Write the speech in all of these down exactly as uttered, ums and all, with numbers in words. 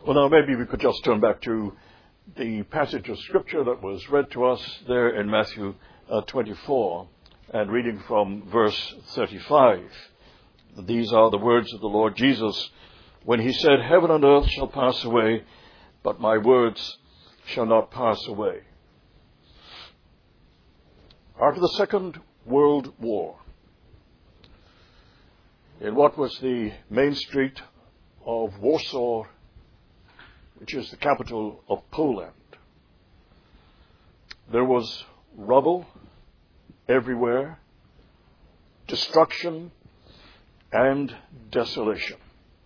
Well, now maybe we could just turn back to the passage of Scripture that was read to us there in Matthew uh, twenty-four, and reading from verse thirty-five. These are the words of the Lord Jesus when he said, "Heaven and earth shall pass away, but my words shall not pass away." After the Second World War, in what was the main street of Warsaw, which is the capital of Poland, there was rubble everywhere, destruction and desolation.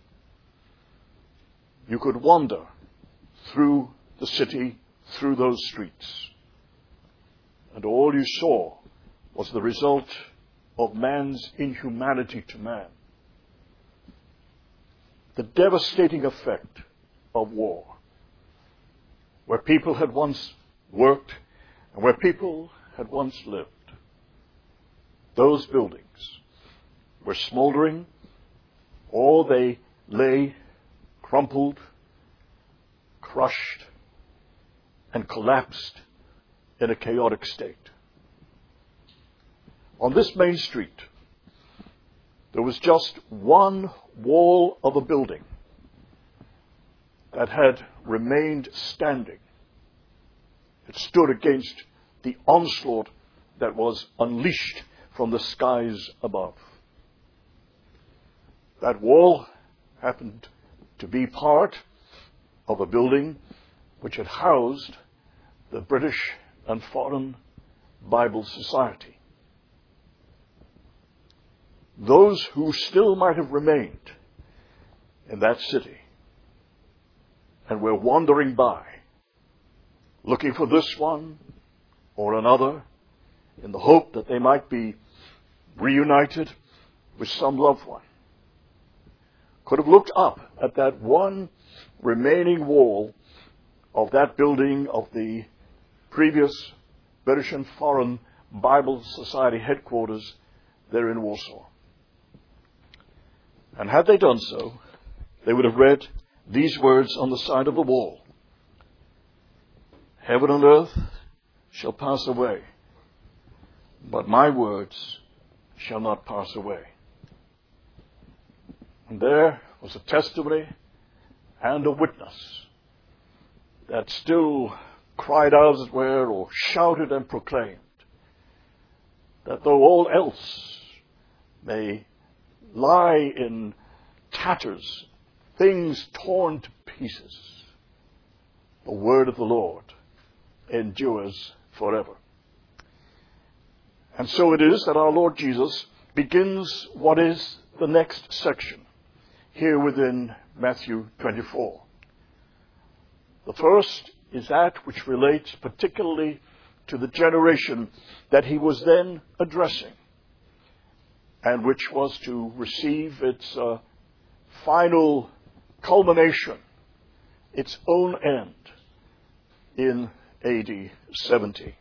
You could wander through the city, through those streets, and all you saw was the result of man's inhumanity to man. The devastating effect of war, where people had once worked and where people had once lived. Those buildings were smoldering, or they lay crumpled, crushed, and collapsed in a chaotic state. On this main street, there was just one wall of a building that had remained standing. It stood against the onslaught that was unleashed from the skies above. That wall happened to be part of a building which had housed the British and Foreign Bible Society. Those who still might have remained in that city and were wandering by, looking for this one or another, in the hope that they might be reunited with some loved one, could have looked up at that one remaining wall of that building of the previous British and Foreign Bible Society headquarters there in Warsaw. And had they done so, they would have read these words on the side of the wall: "Heaven and earth shall pass away, but my words shall not pass away." And there was a testimony and a witness that still cried out, as it were, or shouted and proclaimed, that though all else may lie in tatters, things torn to pieces, the word of the Lord endures forever. And so it is that our Lord Jesus begins what is the next section here within Matthew twenty-four. The first is that which relates particularly to the generation that he was then addressing, and which was to receive its uh, final culmination, its own end, in A D seventy.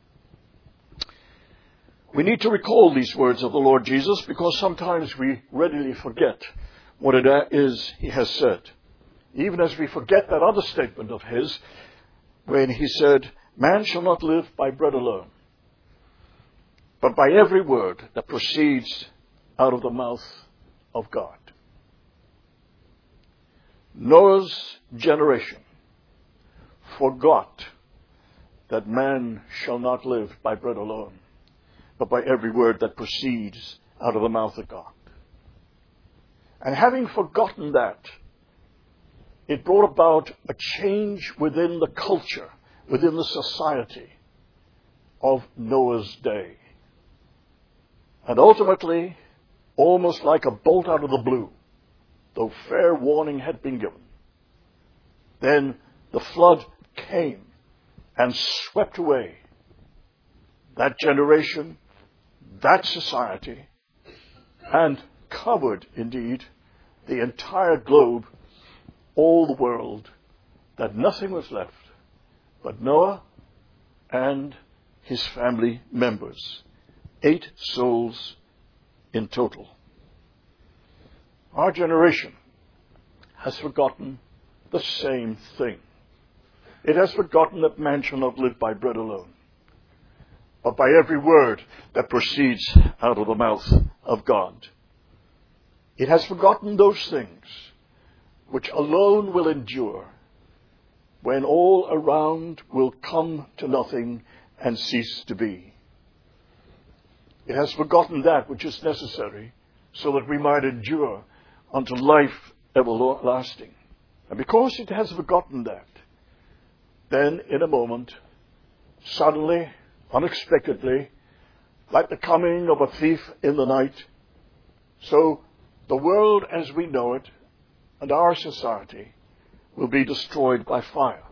We need to recall these words of the Lord Jesus because sometimes we readily forget what it is he has said. Even as we forget that other statement of his when he said, "Man shall not live by bread alone, but by every word that proceeds out of the mouth of God." Noah's generation forgot that man shall not live by bread alone, but by every word that proceeds out of the mouth of God. And having forgotten that, it brought about a change within the culture, within the society of Noah's day. And ultimately, almost like a bolt out of the blue, though fair warning had been given, then the flood came and swept away that generation, that society, and covered, indeed, the entire globe, all the world, that nothing was left but Noah and his family members. Eight souls in total. Our generation has forgotten the same thing. It has forgotten that man shall not live by bread alone, but by every word that proceeds out of the mouth of God. It has forgotten those things which alone will endure, when all around will come to nothing and cease to be. It has forgotten that which is necessary so that we might endure unto life everlasting. And because it has forgotten that, then in a moment, suddenly, unexpectedly, like the coming of a thief in the night, so the world as we know it and our society will be destroyed by fire.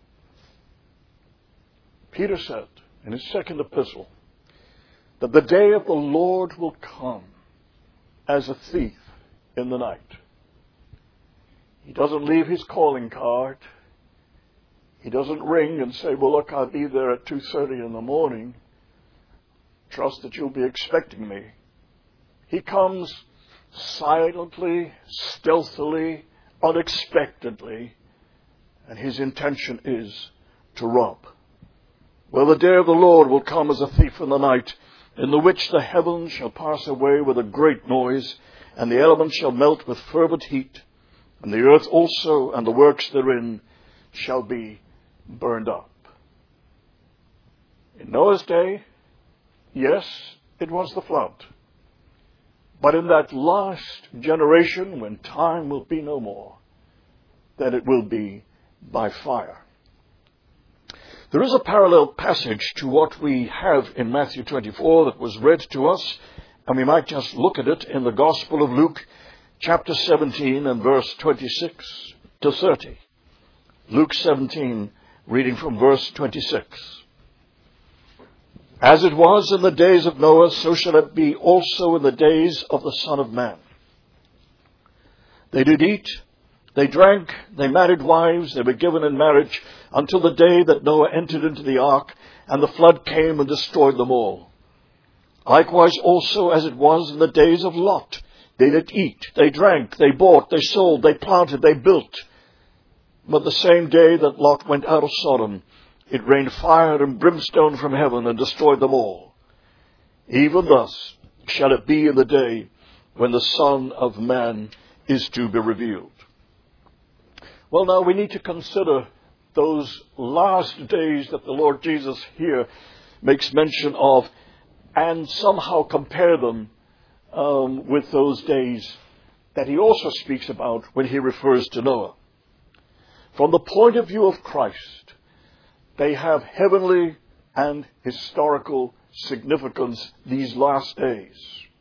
Peter said in his second epistle that the day of the Lord will come as a thief in the night. He doesn't leave his calling card. He doesn't ring and say, well, look, I'll be there at two thirty in the morning. Trust that you'll be expecting me. He comes silently, stealthily, unexpectedly, and his intention is to rob. Well, the day of the Lord will come as a thief in the night, in the which the heavens shall pass away with a great noise, and the elements shall melt with fervent heat, and the earth also and the works therein shall be burned up. In Noah's day, yes, it was the flood. But in that last generation, when time will be no more, then it will be by fire. There is a parallel passage to what we have in Matthew twenty-four that was read to us, and we might just look at it in the Gospel of Luke, chapter seventeen and verse twenty-six to thirty. Luke seventeen, reading from verse twenty-six. As it was in the days of Noah, so shall it be also in the days of the Son of Man. They did eat, they drank, they married wives, they were given in marriage, until the day that Noah entered into the ark, and the flood came and destroyed them all. Likewise also as it was in the days of Lot. They did eat, they drank, they bought, they sold, they planted, they built. But the same day that Lot went out of Sodom, it rained fire and brimstone from heaven and destroyed them all. Even thus shall it be in the day when the Son of Man is to be revealed. Well, now we need to consider those last days that the Lord Jesus here makes mention of, and somehow compare them um, with those days that he also speaks about when he refers to Noah. From the point of view of Christ, they have heavenly and historical significance these last days.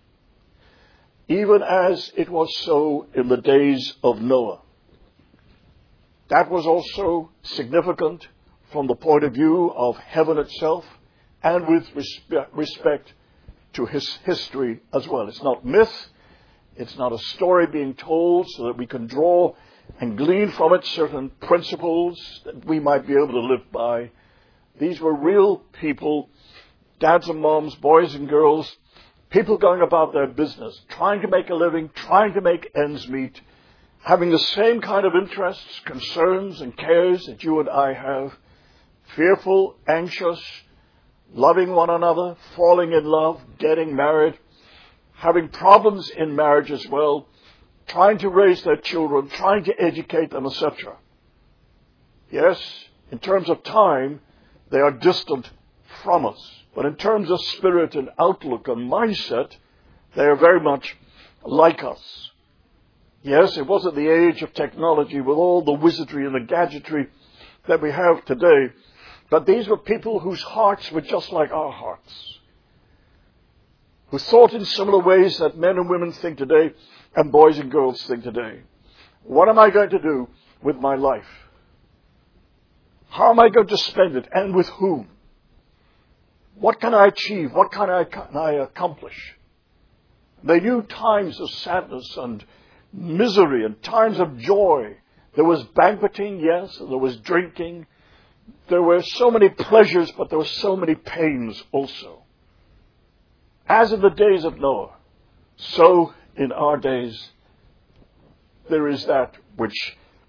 Even as it was so in the days of Noah. That was also significant from the point of view of heaven itself and with respect, respect to his history as well. It's not myth. It's not a story being told so that we can draw and glean from it certain principles that we might be able to live by. These were real people, dads and moms, boys and girls, people going about their business, trying to make a living, trying to make ends meet, having the same kind of interests, concerns, and cares that you and I have, fearful, anxious, loving one another, falling in love, getting married, having problems in marriage as well, trying to raise their children, trying to educate them, et cetera. Yes, in terms of time, they are distant from us. But in terms of spirit and outlook and mindset, they are very much like us. Yes, it wasn't the age of technology with all the wizardry and the gadgetry that we have today. But these were people whose hearts were just like our hearts, who thought in similar ways that men and women think today and boys and girls think today. What am I going to do with my life? How am I going to spend it, and with whom? What can I achieve? What can I, can I accomplish? They knew times of sadness and misery and times of joy. There was banqueting, yes, there was drinking. There were so many pleasures, but there were so many pains also. As in the days of Noah, so in our days, there is that which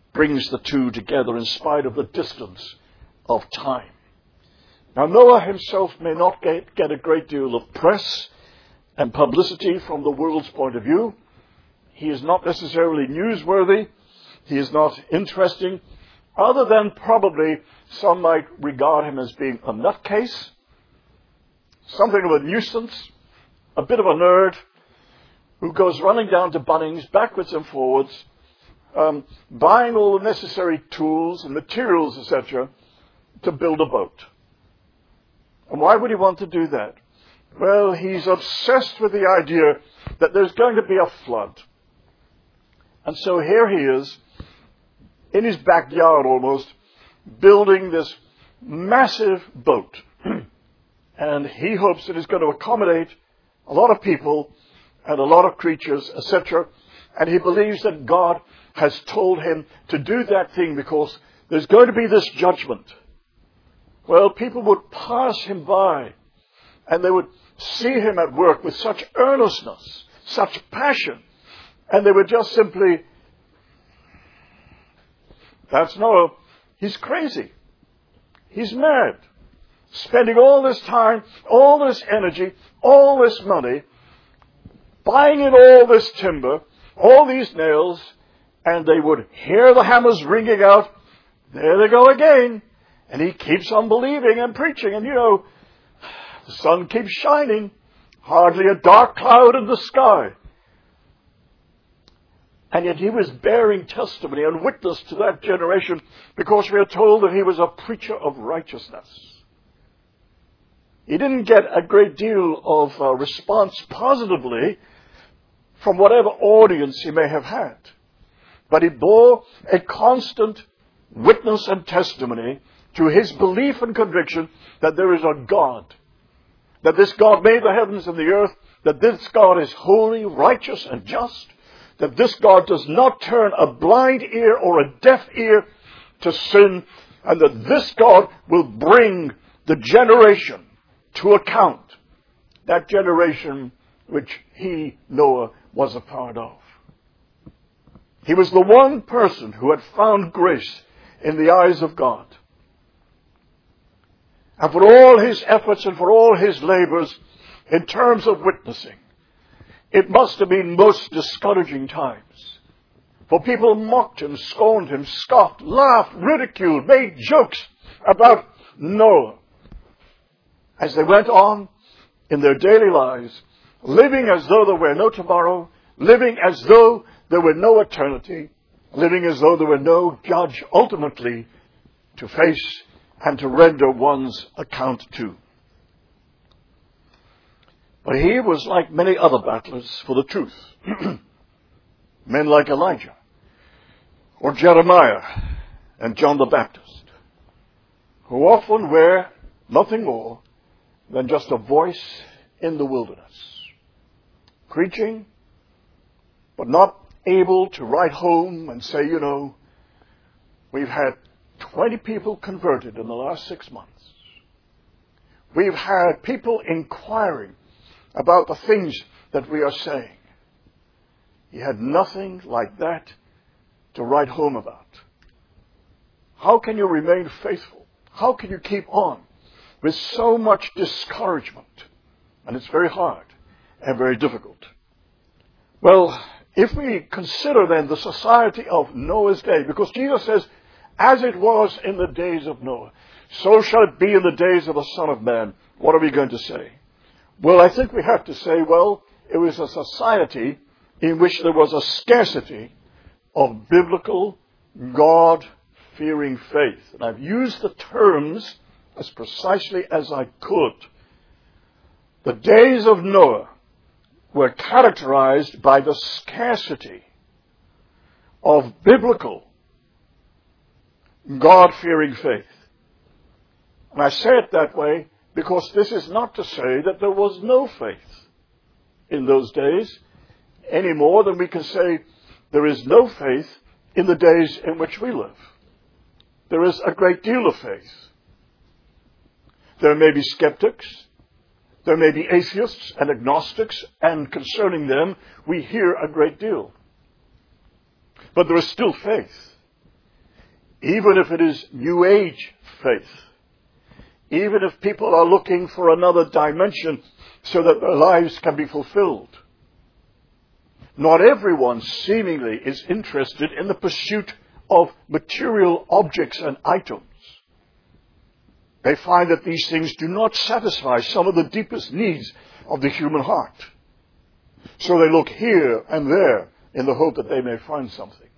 brings the two together in spite of the distance of time. Now, Noah himself may not get, get a great deal of press and publicity from the world's point of view. He is not necessarily newsworthy. He is not interesting, other than probably some might regard him as being a nutcase, something of a nuisance, a bit of a nerd, who goes running down to Bunnings backwards and forwards, um, buying all the necessary tools and materials, et cetera, to build a boat. And why would he want to do that? Well, he's obsessed with the idea that there's going to be a flood. And so here he is, in his backyard almost, building this massive boat. And he hopes that it's going to accommodate a lot of people and a lot of creatures, et cetera. And he believes that God has told him to do that thing because there's going to be this judgment. Well, people would pass him by and they would see him at work with such earnestness, such passion, and they would just simply, that's Noah, he's crazy. He's mad. Spending all this time, all this energy, all this money, buying in all this timber, all these nails, and they would hear the hammers ringing out. There they go again. And he keeps on believing and preaching. And you know, the sun keeps shining. Hardly a dark cloud in the sky. And yet he was bearing testimony and witness to that generation because we are told that he was a preacher of righteousness. He didn't get a great deal of uh, response positively from whatever audience he may have had. But he bore a constant witness and testimony to his belief and conviction that there is a God, that this God made the heavens and the earth, that this God is holy, righteous, and just, that this God does not turn a blind ear or a deaf ear to sin, and that this God will bring the generation to account, that generation which he, Noah, was a part of. He was the one person who had found grace in the eyes of God. And for all his efforts and for all his labors in terms of witnessing, it must have been most discouraging times. For people mocked him, scorned him, scoffed, laughed, ridiculed, made jokes about Noah as they went on in their daily lives, living as though there were no tomorrow, living as though there were no eternity, living as though there were no judge ultimately to face and to render one's account to. But he was like many other battlers for the truth. Men like Elijah or Jeremiah and John the Baptist, who often were nothing more than just a voice in the wilderness, preaching, but not able to write home and say, you know, we've had twenty people converted in the last six months. We've had people inquiring about the things that we are saying. He had nothing like that to write home about. How can you remain faithful? How can you keep on with so much discouragement? And it's very hard and very difficult. Well, if we consider then the society of Noah's day, because Jesus says, as it was in the days of Noah, so shall it be in the days of the Son of Man. What are we going to say? Well, I think we have to say, well, it was a society in which there was a scarcity of biblical, God-fearing faith. And I've used the terms as precisely as I could. The days of Noah were characterized by the scarcity of biblical, God-fearing faith. And I say it that way because this is not to say that there was no faith in those days, any more than we can say there is no faith in the days in which we live. There is a great deal of faith. There may be skeptics, there may be atheists and agnostics, and concerning them we hear a great deal. But there is still faith. even if it is New Age faith, even if people are looking for another dimension so that their lives can be fulfilled. Not everyone seemingly is interested in the pursuit of material objects and items. They find that these things do not satisfy some of the deepest needs of the human heart. So they look here and there in the hope that they may find something.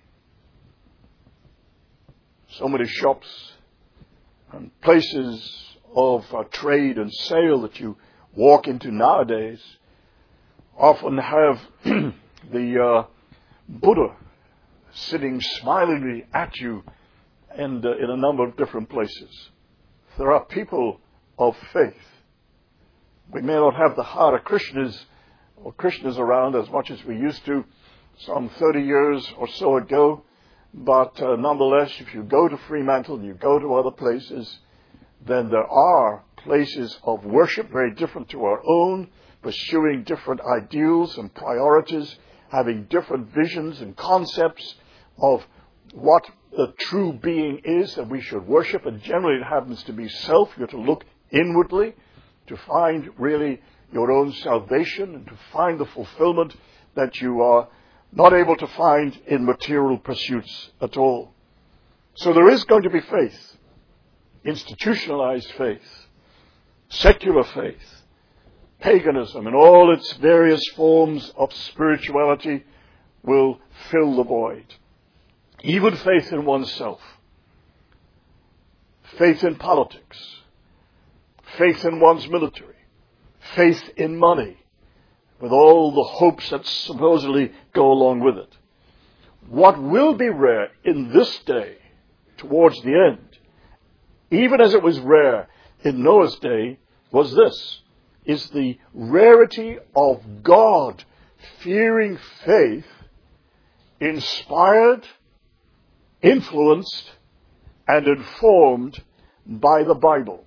So many shops and places of uh, trade and sale that you walk into nowadays often have the uh, Buddha sitting smilingly at you and uh, in a number of different places. There are people of faith. We may not have the Hare Krishnas or Krishnas around as much as we used to some thirty years or so ago, but uh, nonetheless, if you go to Fremantle and you go to other places, then there are places of worship very different to our own, pursuing different ideals and priorities, having different visions and concepts of what the true being is that we should worship. And generally it happens to be self. You're to look inwardly to find really your own salvation and to find the fulfillment that you are not able to find in material pursuits at all. So there is going to be faith, institutionalized faith, secular faith, paganism in all its various forms of spirituality will fill the void. Even faith in oneself, faith in politics, faith in one's military, faith in money, with all the hopes that supposedly go along with it. What will be rare in this day, towards the end, even as it was rare in Noah's day, was this, is the rarity of God-fearing faith inspired, influenced, and informed by the Bible.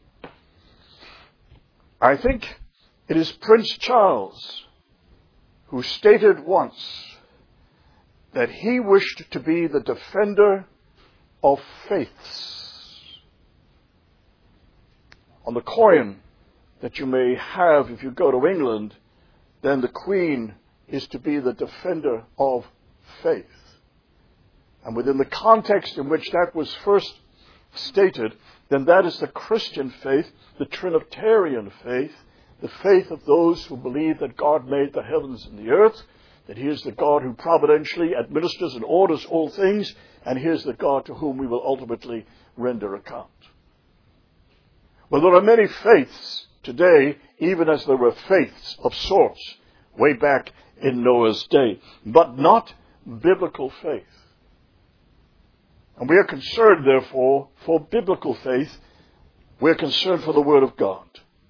I think it is Prince Charles who stated once that he wished to be the defender of faiths. On the coin that you may have if you go to England, then the Queen is to be the defender of faith. And within the context in which that was first stated, then that is the Christian faith, the Trinitarian faith, the faith of those who believe that God made the heavens and the earth, that He is the God who providentially administers and orders all things, and He is the God to whom we will ultimately render account. Well, there are many faiths today, even as there were faiths of sorts way back in Noah's day, but not biblical faith. And we are concerned, therefore, for biblical faith. We are concerned for the Word of God.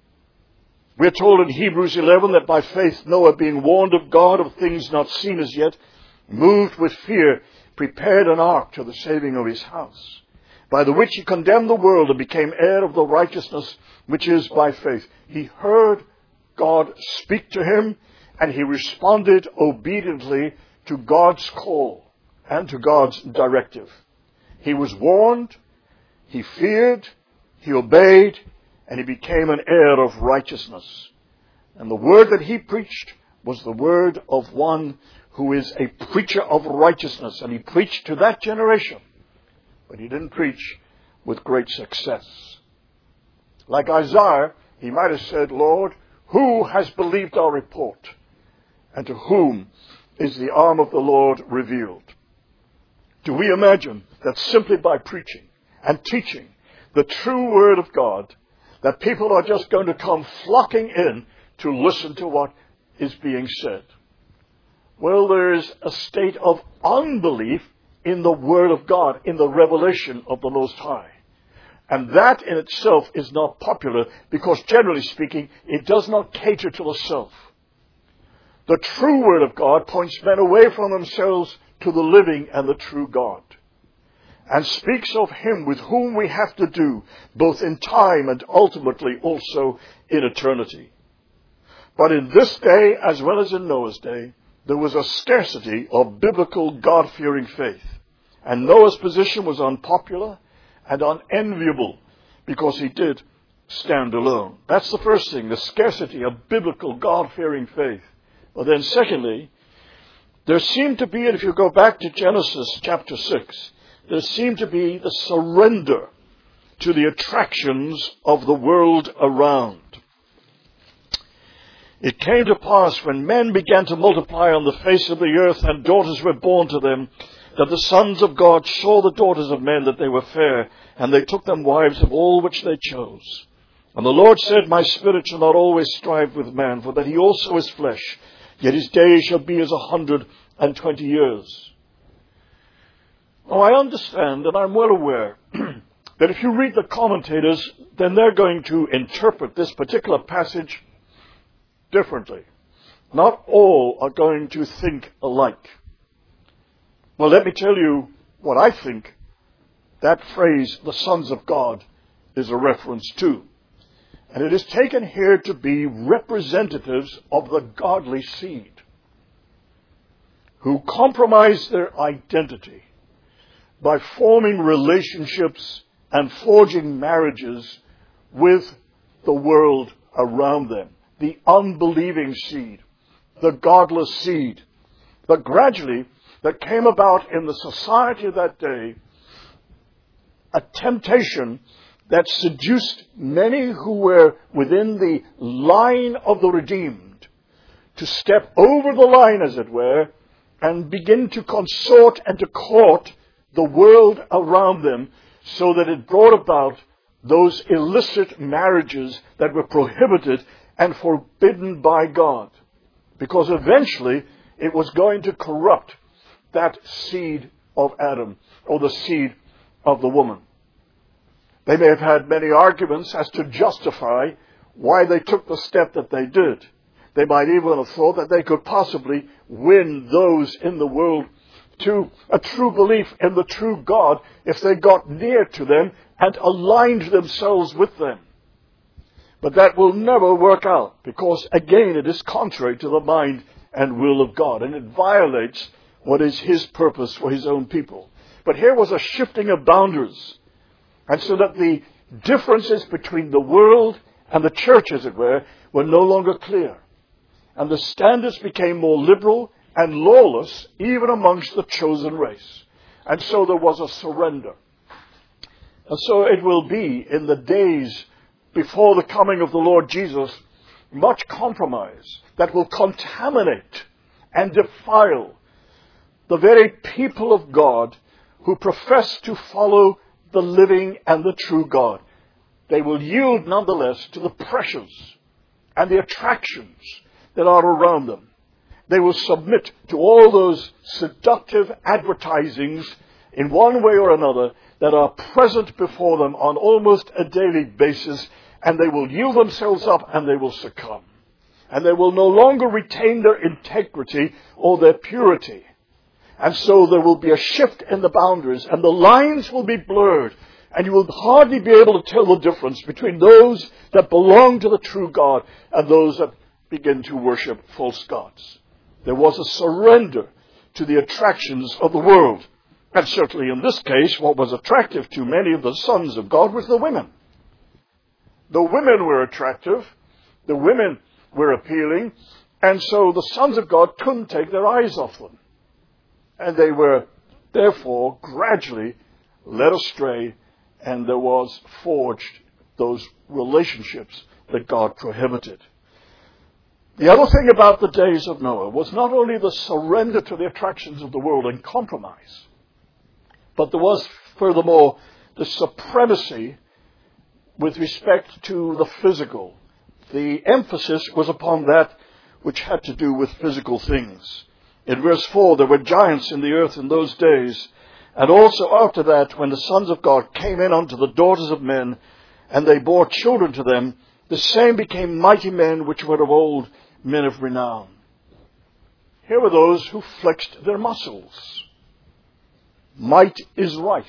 We are told in Hebrews eleven that by faith Noah, being warned of God of things not seen as yet, moved with fear, prepared an ark to the saving of his house, by the which he condemned the world and became heir of the righteousness which is by faith. He heard God speak to him, and he responded obediently to God's call and to God's directive. He was warned, he feared, he obeyed, and he became an heir of righteousness. And the word that he preached was the word of one who is a preacher of righteousness. And he preached to that generation, but he didn't preach with great success. Like Isaiah, he might have said, Lord, who has believed our report? And to whom is the arm of the Lord revealed? Do we imagine that simply by preaching and teaching the true word of God, that people are just going to come flocking in to listen to what is being said? Well, there is a state of unbelief in the Word of God, in the revelation of the Most High. And that in itself is not popular because, generally speaking, it does not cater to the self. The true Word of God points men away from themselves to the living and the true God, and speaks of Him with whom we have to do, both in time and ultimately also in eternity. But in this day, as well as in Noah's day, there was a scarcity of biblical God-fearing faith. And Noah's position was unpopular and unenviable because he did stand alone. That's the first thing, the scarcity of biblical God-fearing faith. But then secondly, there seemed to be, and if you go back to Genesis chapter six, there seemed to be the surrender to the attractions of the world around. It came to pass when men began to multiply on the face of the earth and daughters were born to them, that the sons of God saw the daughters of men that they were fair, and they took them wives of all which they chose. And the Lord said, My spirit shall not always strive with man, for that he also is flesh, yet his days shall be as a hundred and twenty years. Oh, I understand, and I'm well aware, that if you read the commentators, then they're going to interpret this particular passage differently. Not all are going to think alike. Well, let me tell you what I think that phrase, the sons of God, is a reference to. And it is taken here to be representatives of the godly seed who compromise their identity by forming relationships and forging marriages with the world around them. The unbelieving seed, the godless seed, that gradually that came about in the society of that day, a temptation that seduced many who were within the line of the redeemed to step over the line, as it were, and begin to consort and to court the world around them, so that it brought about those illicit marriages that were prohibited and forbidden by God. Because eventually it was going to corrupt that seed of Adam, or the seed of the woman. They may have had many arguments as to justify why they took the step that they did. They might even have thought that they could possibly win those in the world to a true belief in the true God if they got near to them and aligned themselves with them. But that will never work out, because again it is contrary to the mind and will of God, and it violates what is His purpose for His own people. But here was a shifting of boundaries, and so that the differences between the world and the church, as it were, were no longer clear. And the standards became more liberal and lawless even amongst the chosen race. And so there was a surrender. And so it will be in the days before the coming of the Lord Jesus, much compromise that will contaminate and defile the very people of God who profess to follow the living and the true God. They will yield nonetheless to the pressures and the attractions that are around them. They will submit to all those seductive advertisings in one way or another that are present before them on almost a daily basis, and they will yield themselves up and they will succumb. And they will no longer retain their integrity or their purity. And so there will be a shift in the boundaries, and the lines will be blurred, and you will hardly be able to tell the difference between those that belong to the true God and those that begin to worship false gods. There was a surrender to the attractions of the world. And certainly in this case, what was attractive to many of the sons of God was the women. The women were attractive. The women were appealing. And so the sons of God couldn't take their eyes off them. And they were, therefore, gradually led astray, and there was forged those relationships that God prohibited. The other thing about the days of Noah was not only the surrender to the attractions of the world and compromise, but there was, furthermore, the supremacy with respect to the physical. The emphasis was upon that which had to do with physical things. In verse four, there were giants in the earth in those days, and also after that, when the sons of God came in unto the daughters of men, and they bore children to them, the same became mighty men which were of old, men of renown. Here were those who flexed their muscles. Might is right.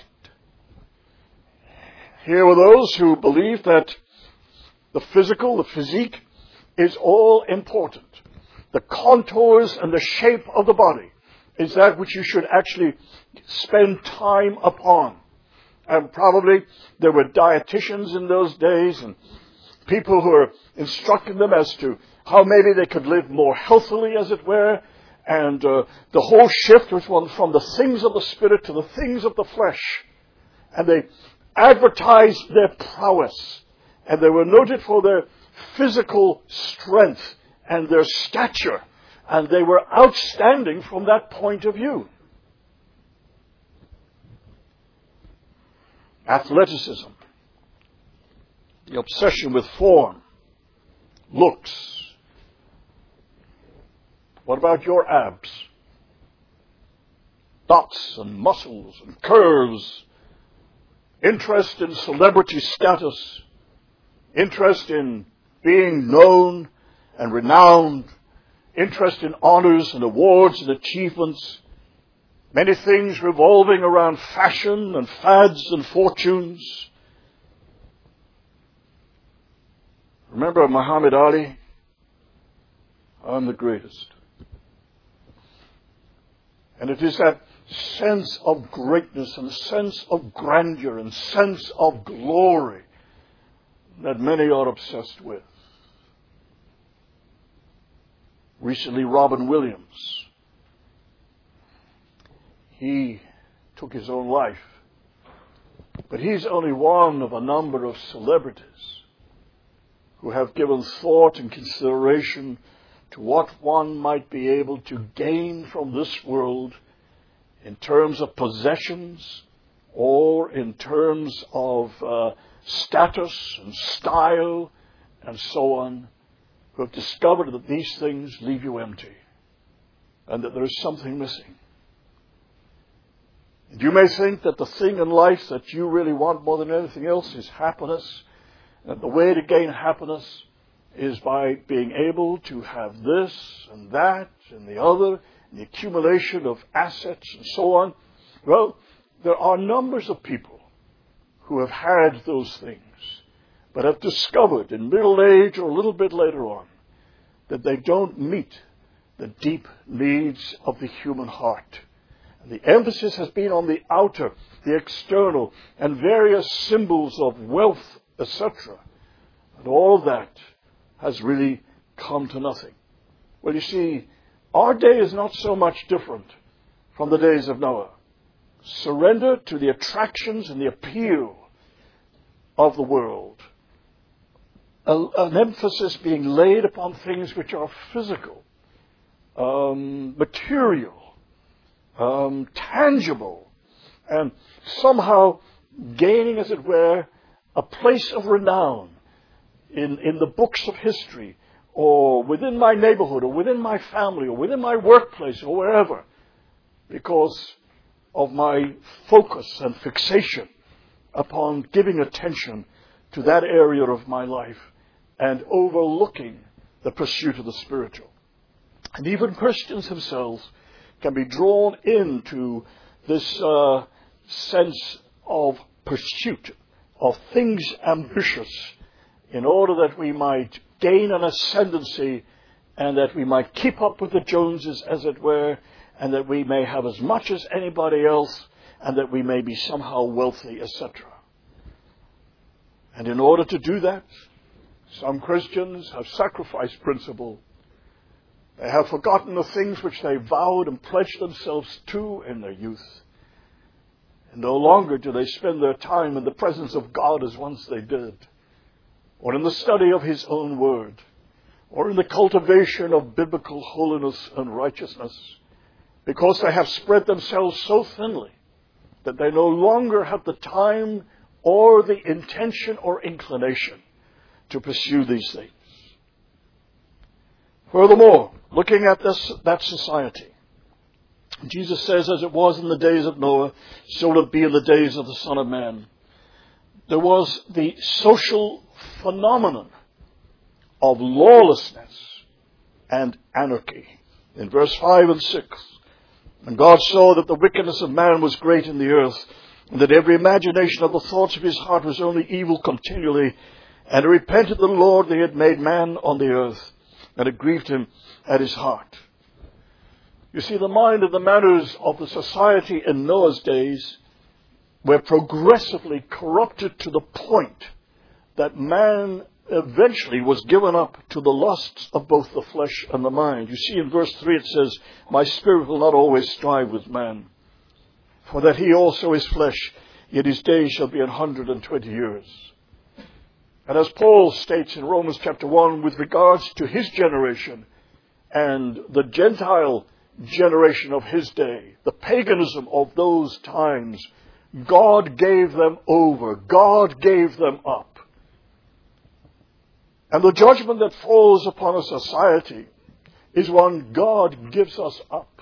Here were those who believed that the physical, the physique, is all important. The contours and the shape of the body is that which you should actually spend time upon. And probably there were dietitians in those days and people who were instructing them as to how maybe they could live more healthily, as it were. And uh, the whole shift was from, from the things of the Spirit to the things of the flesh. And they advertised their prowess. And they were noted for their physical strength and their stature. And they were outstanding from that point of view. Athleticism, the obsession with form, looks. What about your abs? Dots and muscles and curves. Interest in celebrity status. Interest in being known and renowned. Interest in honors and awards and achievements. Many things revolving around fashion and fads and fortunes. Remember Muhammad Ali? I'm the greatest. And it is that sense of greatness and sense of grandeur and sense of glory that many are obsessed with. Recently, Robin Williams, he took his own life. But he's only one of a number of celebrities who have given thought and consideration to what one might be able to gain from this world in terms of possessions or in terms of uh, status and style and so on, who have discovered that these things leave you empty and that there is something missing. And you may think that the thing in life that you really want more than anything else is happiness, and the way to gain happiness is by being able to have this and that and the other, and the accumulation of assets and so on. Well, there are numbers of people who have had those things, but have discovered in middle age or a little bit later on that they don't meet the deep needs of the human heart. And the emphasis has been on the outer, the external, and various symbols of wealth, et cetera. And all of that has really come to nothing. Well, you see, our day is not so much different from the days of Noah. Surrender to the attractions and the appeal of the world. A, an emphasis being laid upon things which are physical, um, material, um, tangible, and somehow gaining, as it were, a place of renown in, in the books of history, or within my neighborhood, or within my family, or within my workplace, or wherever, because of my focus and fixation upon giving attention to that area of my life and overlooking the pursuit of the spiritual. And even Christians themselves can be drawn into this uh, sense of pursuit, of things ambitious, in order that we might gain an ascendancy and that we might keep up with the Joneses, as it were, and that we may have as much as anybody else, and that we may be somehow wealthy, et cetera. And in order to do that, some Christians have sacrificed principle. They have forgotten the things which they vowed and pledged themselves to in their youth. And no longer do they spend their time in the presence of God as once they did, or in the study of His own Word, or in the cultivation of biblical holiness and righteousness, because they have spread themselves so thinly that they no longer have the time or the intention or inclination to pursue these things. Furthermore, looking at this, that society, Jesus says, as it was in the days of Noah, so will it be in the days of the Son of Man. There was the social phenomenon of lawlessness and anarchy. In verse five and six, and God saw that the wickedness of man was great in the earth, and that every imagination of the thoughts of his heart was only evil continually. And he repented the Lord that he had made man on the earth, and it grieved him at his heart. You see, the mind and the manners of the society in Noah's days were progressively corrupted to the point that man eventually was given up to the lusts of both the flesh and the mind. You see, in verse three it says, "My spirit will not always strive with man, for that he also is flesh, yet his days shall be an hundred and twenty years." And as Paul states in Romans chapter one, with regards to his generation and the Gentile generation of his day, the paganism of those times, God gave them over. God gave them up. And the judgment that falls upon a society is one God gives us up.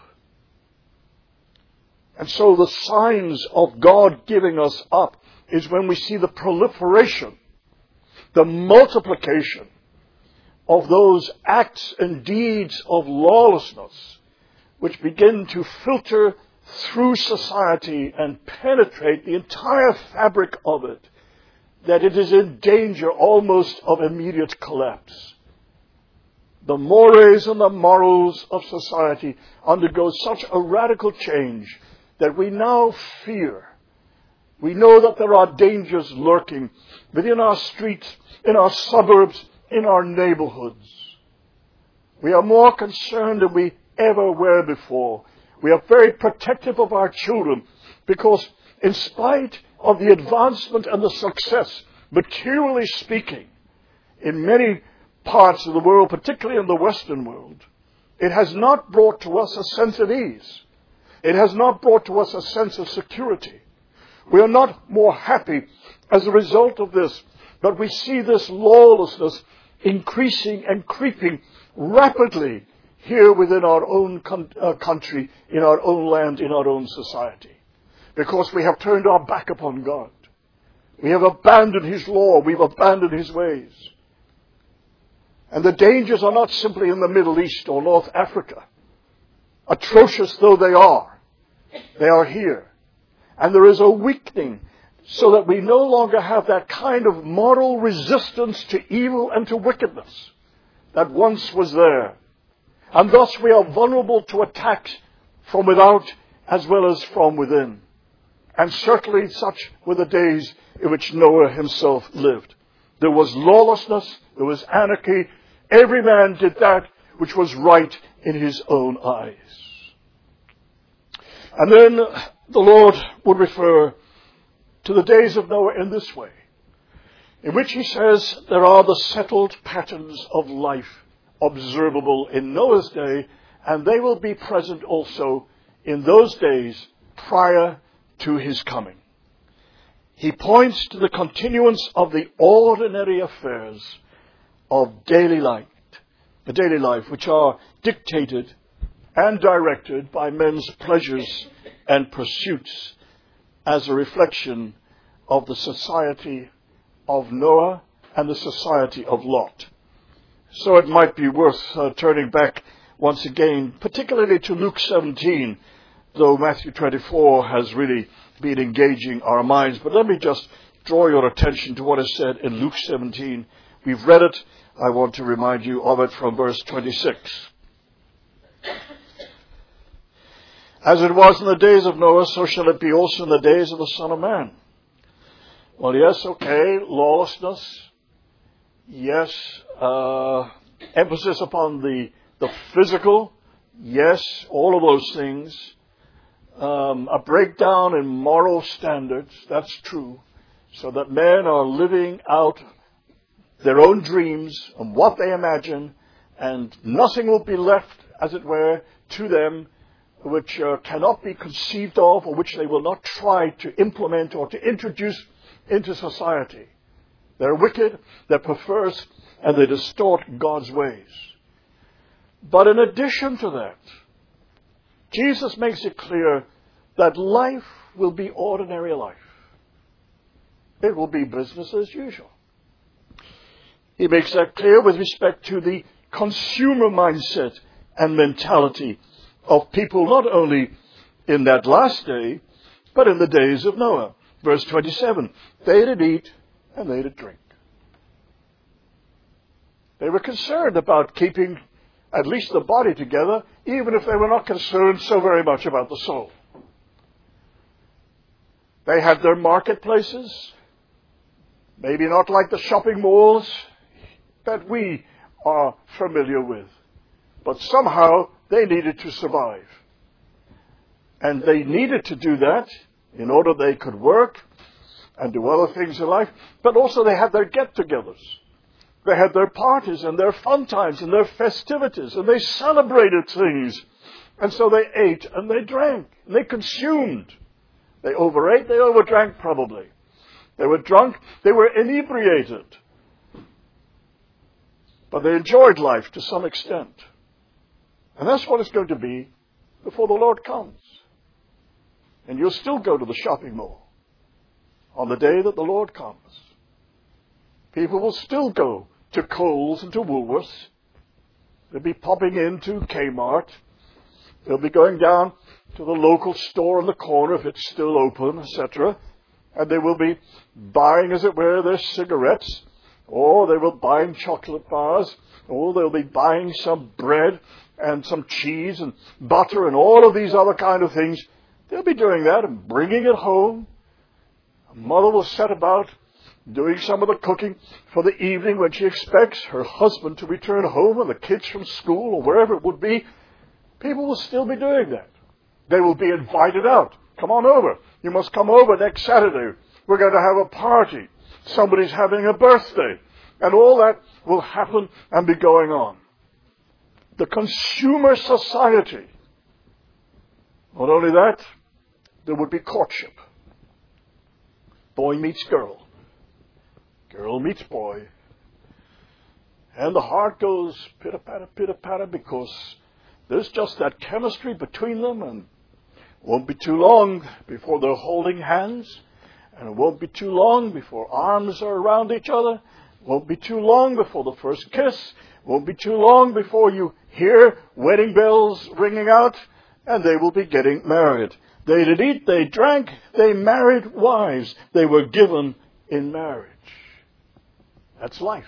And so the signs of God giving us up is when we see the proliferation, the multiplication of those acts and deeds of lawlessness which begin to filter through society and penetrate the entire fabric of it, that it is in danger almost of immediate collapse. The mores and the morals of society undergo such a radical change that we now fear. We know that there are dangers lurking within our streets, in our suburbs, in our neighborhoods. We are more concerned than we ever were before. We are very protective of our children because in spite of the advancement and the success, materially speaking, in many parts of the world, particularly in the Western world, it has not brought to us a sense of ease. It has not brought to us a sense of security. We are not more happy as a result of this, but we see this lawlessness increasing and creeping rapidly here within our own con- uh, country, in our own land, in our own society. Because we have turned our back upon God. We have abandoned His law. We've abandoned His ways. And the dangers are not simply in the Middle East or North Africa. Atrocious though they are, they are here. And there is a weakening so that we no longer have that kind of moral resistance to evil and to wickedness that once was there. And thus we are vulnerable to attacks from without as well as from within. And certainly such were the days in which Noah himself lived. There was lawlessness, there was anarchy. Every man did that which was right in his own eyes. And then the Lord would refer to the days of Noah in this way, in which He says there are the settled patterns of life observable in Noah's day, and they will be present also in those days prior to his coming. He points to the continuance of the ordinary affairs of daily life, the daily life, which are dictated and directed by men's pleasures and pursuits as a reflection of the society of Noah and the society of Lot. So it might be worth uh, turning back once again, particularly to Luke seventeen, though Matthew twenty-four has really been engaging our minds. But let me just draw your attention to what is said in Luke seventeen. We've read it. I want to remind you of it from verse twenty-six. As it was in the days of Noah, so shall it be also in the days of the Son of Man. Well, yes, okay, lawlessness. Yes, uh, emphasis upon the, the physical. Yes, all of those things. Um, a breakdown in moral standards. That's true. So that men are living out their own dreams and what they imagine, and nothing will be left, as it were, to them which uh, cannot be conceived of or which they will not try to implement or to introduce into society. They're wicked, they're perverse, and they distort God's ways. But in addition to that, Jesus makes it clear that life will be ordinary life. It will be business as usual. He makes that clear with respect to the consumer mindset and mentality of people not only in that last day, but in the days of Noah. Verse twenty-seven, they did eat and they did drink. They were concerned about keeping at least the body together, even if they were not concerned so very much about the soul. They had their marketplaces, maybe not like the shopping malls that we are familiar with, but somehow they needed to survive. And they needed to do that in order they could work and do other things in life, but also they had their get-togethers. They had their parties and their fun times and their festivities, and they celebrated things. And so they ate and they drank and they consumed. They overate, they overdrank probably. They were drunk, they were inebriated. But they enjoyed life to some extent. And that's what it's going to be before the Lord comes. And you'll still go to the shopping mall on the day that the Lord comes. People will still go to Kohl's and to Woolworths. They'll be popping into Kmart. They'll be going down to the local store on the corner if it's still open, et cetera. And they will be buying, as it were, their cigarettes, or they will buy chocolate bars, or they'll be buying some bread and some cheese and butter and all of these other kind of things. They'll be doing that and bringing it home. A mother will set about doing some of the cooking for the evening when she expects her husband to return home and the kids from school or wherever it would be. People will still be doing that. They will be invited out. Come on over. You must come over next Saturday. We're going to have a party. Somebody's having a birthday. And all that will happen and be going on. The consumer society. Not only that, there would be courtship. Boy meets girl. Girl meets boy. And the heart goes pitter-patter, pitter-patter, because there's just that chemistry between them, and it won't be too long before they're holding hands, and it won't be too long before arms are around each other. It won't be too long before the first kiss. It won't be too long before you hear wedding bells ringing out, and they will be getting married. They did eat, they drank, they married wives. They were given in marriage. That's life.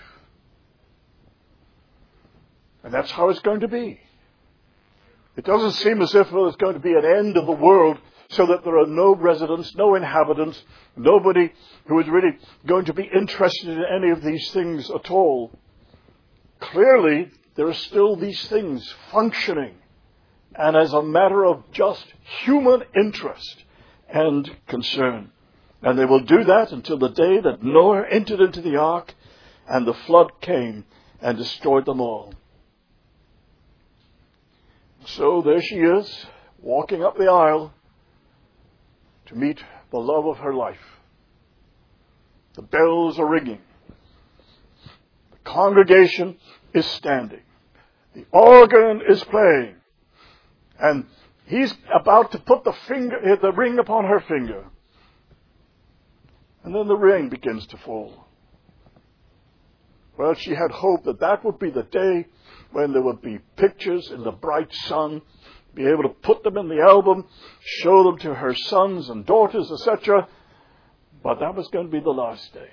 And that's how it's going to be. It doesn't seem as if there's going to be an end of the world so that there are no residents, no inhabitants, nobody who is really going to be interested in any of these things at all. Clearly, there are still these things functioning, and as a matter of just human interest and concern. And they will do that until the day that Noah entered into the ark and the flood came and destroyed them all. So there she is, walking up the aisle to meet the love of her life. The bells are ringing. The congregation is standing. The organ is playing. And he's about to put the finger, the ring upon her finger. And then the rain begins to fall. Well, she had hoped that that would be the day when there would be pictures in the bright sun, be able to put them in the album, show them to her sons and daughters, et cetera. But that was going to be the last day.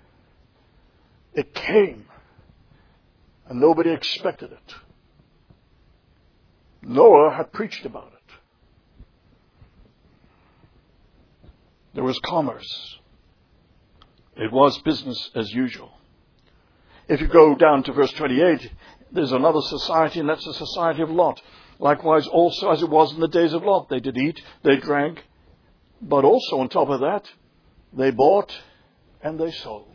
It came, and nobody expected it. Noah had preached about it. There was commerce. It was business as usual. If you go down to verse twenty-eight, there's another society, and that's the society of Lot. Likewise, also as it was in the days of Lot, they did eat, they drank, but also on top of that, they bought and they sold.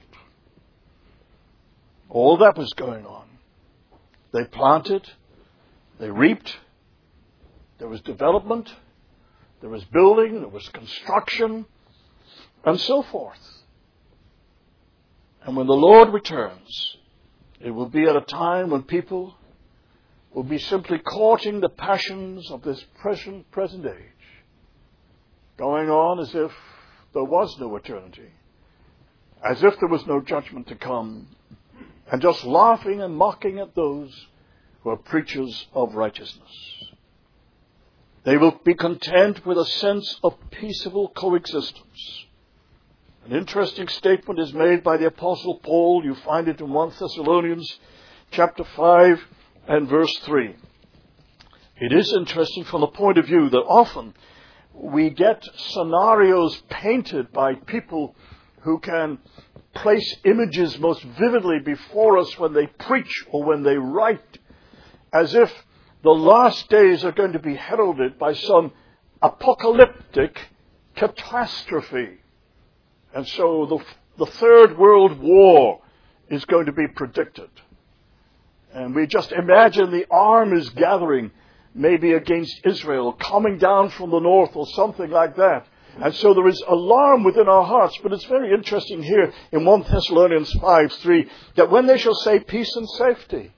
All that was going on. They planted, they reaped, there was development, there was building, there was construction, and so forth. And when the Lord returns, it will be at a time when people will be simply courting the passions of this present, present age, going on as if there was no eternity, as if there was no judgment to come, and just laughing and mocking at those who are preachers of righteousness. They will be content with a sense of peaceable coexistence. An interesting statement is made by the Apostle Paul. You find it in First Thessalonians chapter five and verse three. It is interesting from the point of view that often we get scenarios painted by people who can place images most vividly before us when they preach or when they write, as if the last days are going to be heralded by some apocalyptic catastrophe. And so the, the Third World War is going to be predicted. And we just imagine the armies gathering, maybe against Israel, coming down from the north or something like that. And so there is alarm within our hearts. But it's very interesting here in First Thessalonians five three, that when they shall say peace and safety,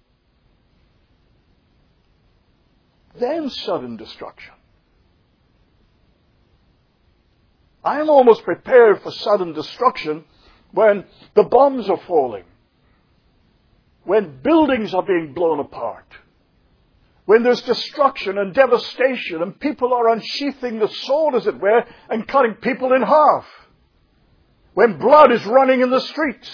then sudden destruction. I'm almost prepared for sudden destruction when the bombs are falling, when buildings are being blown apart, when there's destruction and devastation and people are unsheathing the sword, as it were, and cutting people in half, when blood is running in the streets.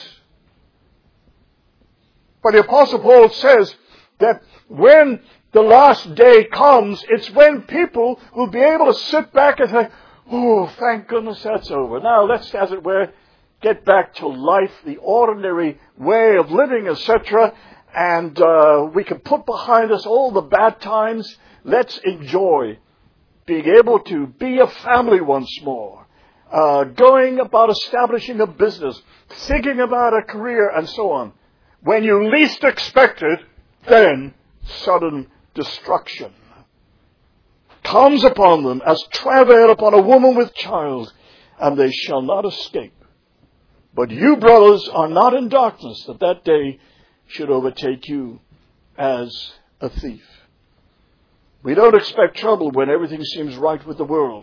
But the Apostle Paul says that when the last day comes, it's when people will be able to sit back and say, oh, thank goodness that's over. Now let's, as it were, get back to life, the ordinary way of living, et cetera. And uh, we can put behind us all the bad times. Let's enjoy being able to be a family once more, uh, going about establishing a business, thinking about a career, and so on. When you least expect it, then sudden destruction comes upon them as travail upon a woman with child, and they shall not escape. But you, brothers, are not in darkness, that that day should overtake you as a thief. We don't expect trouble when everything seems right with the world.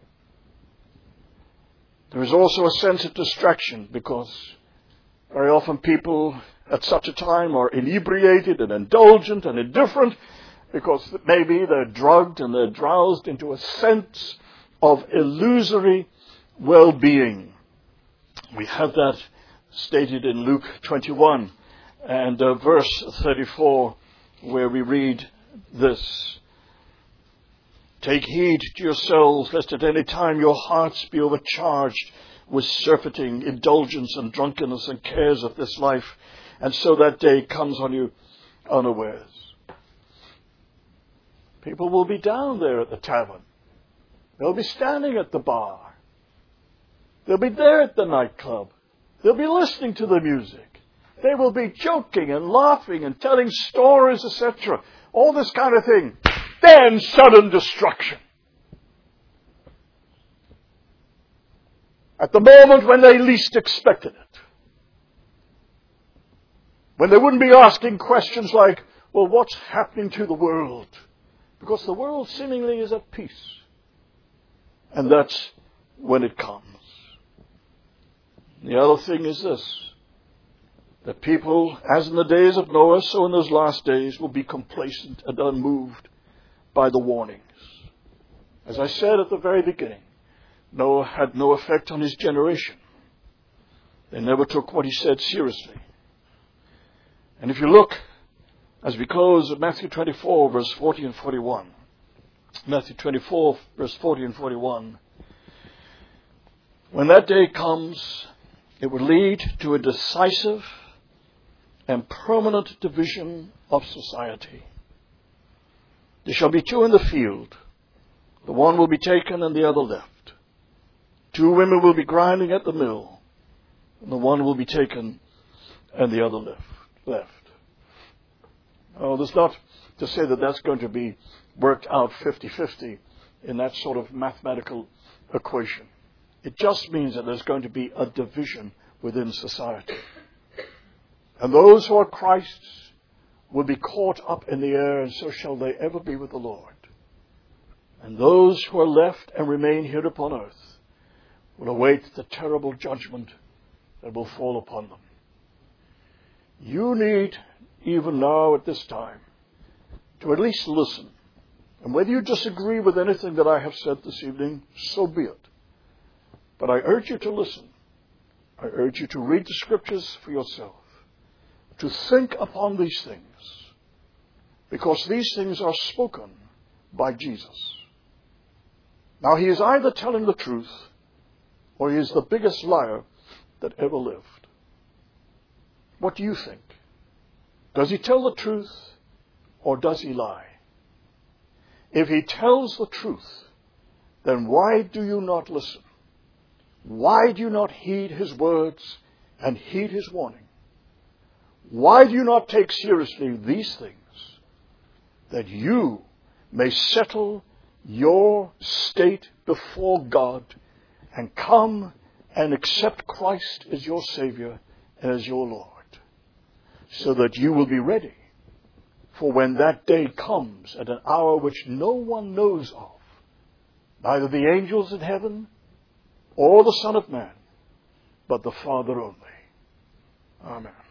There is also a sense of distraction, because very often people at such a time are inebriated and indulgent and indifferent, because maybe they're drugged and they're drowsed into a sense of illusory well-being. We have that stated in Luke twenty-one and uh, verse thirty-four, where we read this: Take heed to yourselves, lest at any time your hearts be overcharged with surfeiting, indulgence, and drunkenness, and cares of this life, and so that day comes on you unawares. People will be down there at the tavern. They'll be standing at the bar. They'll be there at the nightclub. They'll be listening to the music. They will be joking and laughing and telling stories, et cetera. All this kind of thing. Then sudden destruction. At the moment when they least expected it. When they wouldn't be asking questions like, well, what's happening to the world? Because the world seemingly is at peace. And that's when it comes. The other thing is this: that people, as in the days of Noah, so in those last days, will be complacent and unmoved by the warnings. As I said at the very beginning, Noah had no effect on his generation. They never took what he said seriously. And if you look, as we close at Matthew twenty-four, verse forty and forty-one, Matthew twenty-four, verse forty and forty-one, when that day comes, it will lead to a decisive and permanent division of society. There shall be two in the field. The one will be taken and the other left. Two women will be grinding at the mill, and the one will be taken and the other left. left. Oh, that's not to say that that's going to be worked out fifty-fifty in that sort of mathematical equation. It just means that there's going to be a division within society. And those who are Christ's will be caught up in the air, and so shall they ever be with the Lord. And those who are left and remain here upon earth will await the terrible judgment that will fall upon them. You need, even now at this time, to at least listen. And whether you disagree with anything that I have said this evening, so be it. But I urge you to listen. I urge you to read the Scriptures for yourself, to think upon these things, because these things are spoken by Jesus. Now, he is either telling the truth or he is the biggest liar that ever lived. What do you think? Does he tell the truth or does he lie? If he tells the truth, then why do you not listen? Why do you not heed his words and heed his warning? Why do you not take seriously these things, that you may settle your state before God and come and accept Christ as your Savior and as your Lord, so that you will be ready for when that day comes at an hour which no one knows of, neither the angels in heaven or the Son of Man, but the Father only. Amen.